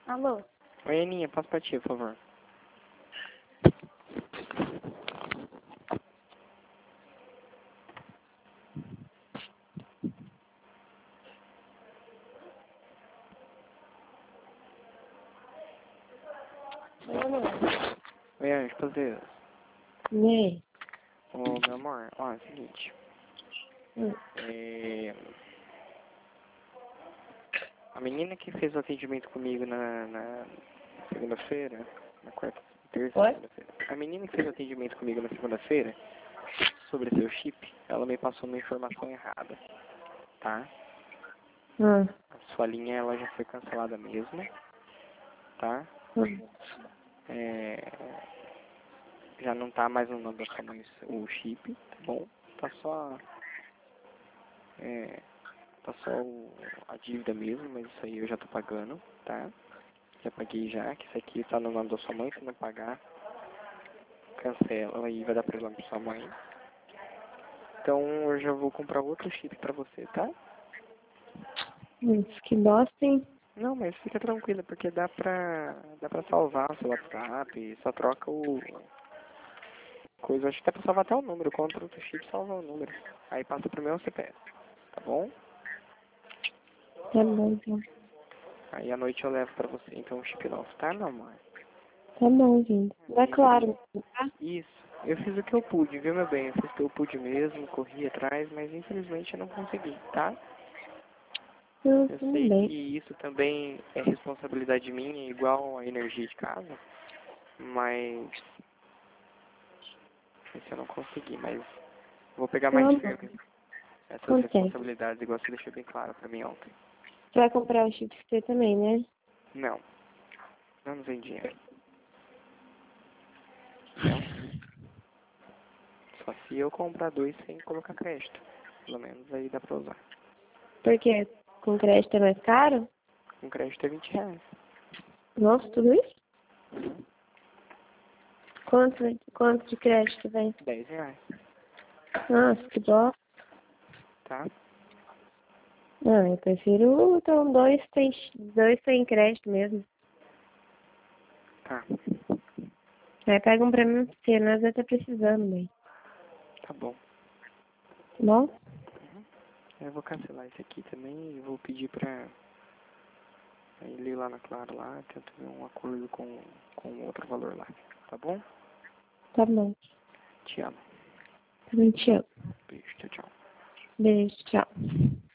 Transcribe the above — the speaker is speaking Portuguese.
Alô? Oi, Aninha, passa pra ti, por favor. Oi, amor. Oi, Anjo, prazer. E aí? Ô, meu amor, ó, é o seguinte. É... A menina que fez o atendimento comigo na segunda-feira, na quarta, terça, Oi? segunda-feira. A menina que fez o atendimento comigo na segunda-feira, sobre seu chip, ela me passou uma informação errada, tá? A sua linha, ela já foi cancelada mesmo, tá? É... Já não tá mais no nome da sua mãe o chip, tá bom? Tá só... Tá só a dívida mesmo, mas isso aí eu já tô pagando, tá? Já paguei já, que isso aqui tá no nome da sua mãe, se não pagar, cancela e vai dar problema pra sua mãe. Então eu já vou comprar outro chip pra você, tá? Que bosta, hein? Não, mas fica tranquila, porque dá pra salvar o seu WhatsApp, só troca o coisa, acho que dá pra salvar até o número, compra outro chip e salva o número. Aí passa pro meu CPF, tá bom? Tá bom, então. Aí à noite eu levo pra você, então, um chip novo, tá, meu amor? Tá bom, gente. Tá claro, tá? Isso. Eu fiz o que eu pude, viu, meu bem? Eu fiz o que eu pude mesmo, corri atrás, mas infelizmente eu não consegui, tá? Eu Tudo sei bem. que isso também é responsabilidade minha, igual a energia de casa, mas esse eu não consegui, mas vou pegar mais Tá bom. firme essas Acontece. responsabilidades, igual você deixou bem claro pra mim ontem. Você vai comprar o chip você também, né? Não, não vem dinheiro. Não. Só se eu comprar dois sem colocar crédito. Pelo menos aí dá pra usar. Porque com crédito é mais caro? Com crédito é R$ 20. Nossa, tudo isso? Uhum. Quanto de crédito vem? R$ 10. Nossa, que bosta. Tá? Ah, eu prefiro então dois sem crédito mesmo. Tá. Aí pega um pra mim, porque nós vai estar precisando, mãe. Tá bom. Tá bom? Eu vou cancelar esse aqui também e vou pedir pra ele ir lá na Claro lá, tenta ver um acordo com outro valor lá. Tá bom? Tá bom. Te amo. Também te amo. Beijo, tchau, tchau. Beijo, tchau.